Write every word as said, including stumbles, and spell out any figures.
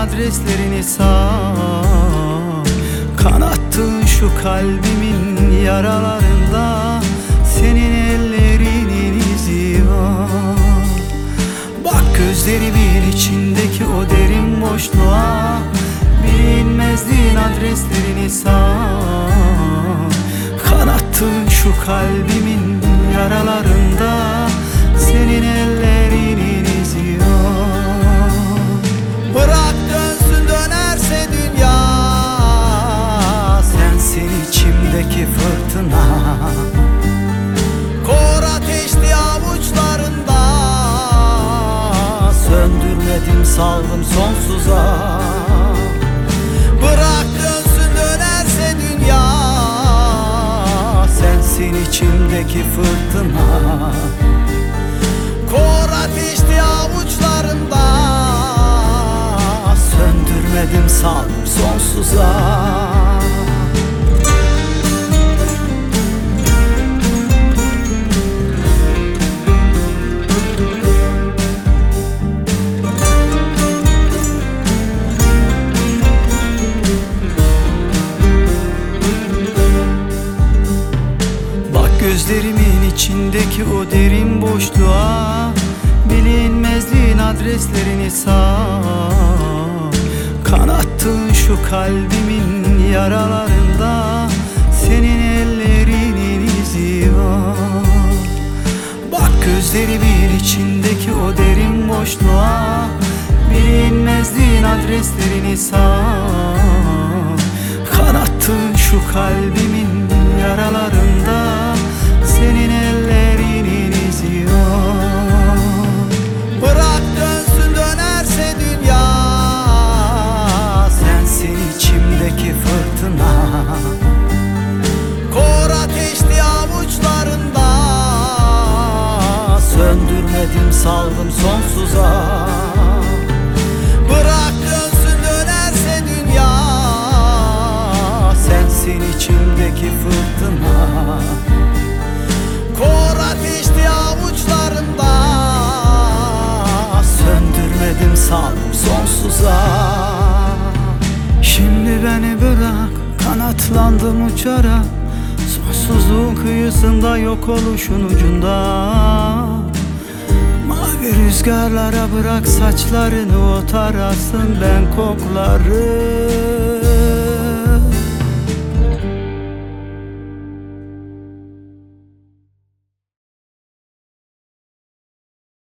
adreslerini sar. Kanattığın şu kalbimin yaralarında senin ellerinin izi var. Bak gözlerimin içindeki o derin boşluğa, bilinmezliğin adreslerini sar. Kanattığın şu kalbimin yaralarında senin ellerinin izi var. Bırak dönsün dönerse dünya, sensin içimdeki fırtına. Kor ateşli avuçlarında, söndürmedim saldım sonsuza. Bırak dönsün dönerse dünya, sensin içimdeki fırtına. Kor ateşli avuçlarında, söndürmedim saldım sonsuza. Gözlerimin içindeki o derin boşluğa, bilinmezliğin adreslerini sar. Kanattığın şu kalbimin yaralarında senin ellerinin izi var. Bak gözlerimin içindeki o derin boşluğa, bilinmezliğin adreslerini sar. Kanattığın şu kalbimin yaralarında senin ellerinin izi var. Bırak dönsün dönerse dünya, sensin içimdeki fırtına. Kor ateşli avuçlarında, söndürmedim saldım sonsuza. Bırak dönsün dönerse dünya, sensin içimdeki fırtına. Kor ateşli avuçlarında, söndürmedim saldım sonsuza. Şimdi beni bırak, kanatlandım uçarak, sonsuzluğun kıyısında yok oluşun ucunda. Mavi rüzgarlara bırak saçlarını, o tarasın ben koklarım.